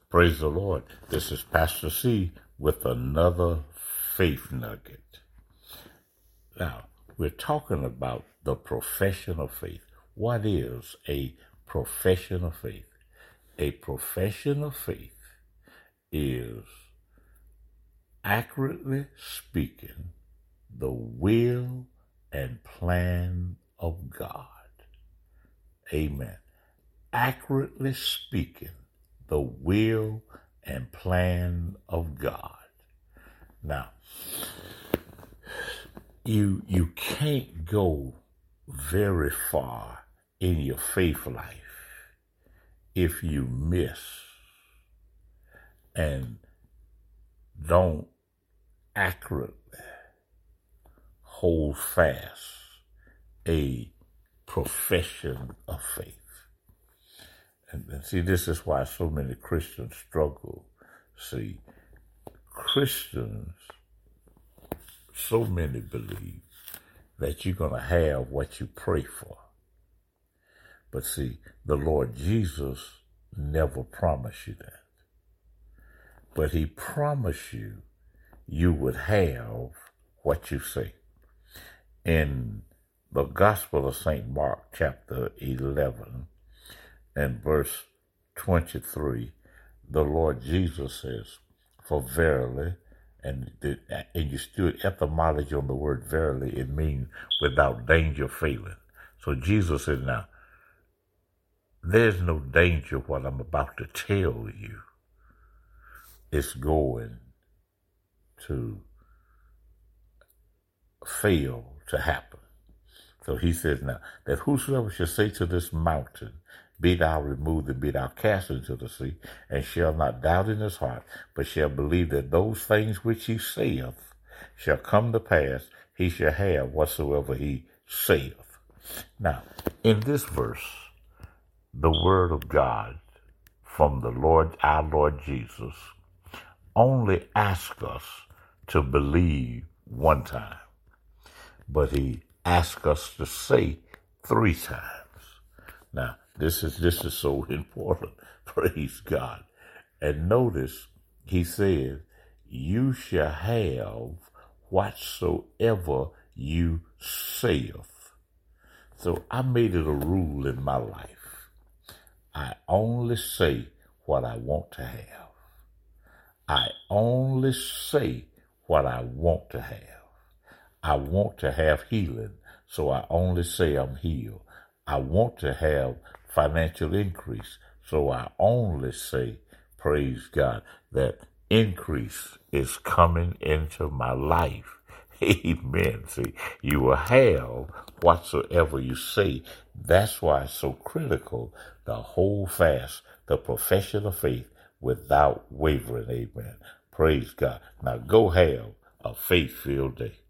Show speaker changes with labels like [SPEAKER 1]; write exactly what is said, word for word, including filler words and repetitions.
[SPEAKER 1] Praise the Lord. This is Pastor C with another faith nugget. Now, we're talking about the profession of faith. What is a profession of faith? A profession of faith is accurately speaking the will and plan of God. Amen. Accurately speaking the will and plan of God. Now, you you can't go very far in your faith life if you miss and don't accurately hold fast a profession of faith. And, and see, this is why so many Christians struggle. See, Christians, so many believe that you're going to have what you pray for. But see, the Lord Jesus never promised you that. But he promised you you would have what you say. In the Gospel of Saint Mark, chapter eleven, and verse twenty-three, the Lord Jesus says, for verily, and, the, and you stood etymology on the word verily, it means without danger failing. So Jesus said, now, there's no danger what I'm about to tell you. It's going to fail to happen. So he says now, that whosoever shall say to this mountain, be thou removed and be thou cast into the sea, and shall not doubt in his heart, but shall believe that those things which he saith shall come to pass, he shall have whatsoever he saith. Now, in this verse, the word of God from the Lord, our Lord Jesus, only asks us to believe one time, but he asks us to say three times. Now, this is this is so important. Praise God. And notice he says, you shall have whatsoever you saith. So I made it a rule in my life. I only say what I want to have. I only say what I want to have. I want to have healing, so I only say I'm healed. I want to have financial increase, so I only say, praise God, that increase is coming into my life. Amen. See, you will have whatsoever you say. That's why it's so critical to hold fast the profession of faith without wavering. Amen. Praise God. Now go have a faith-filled day.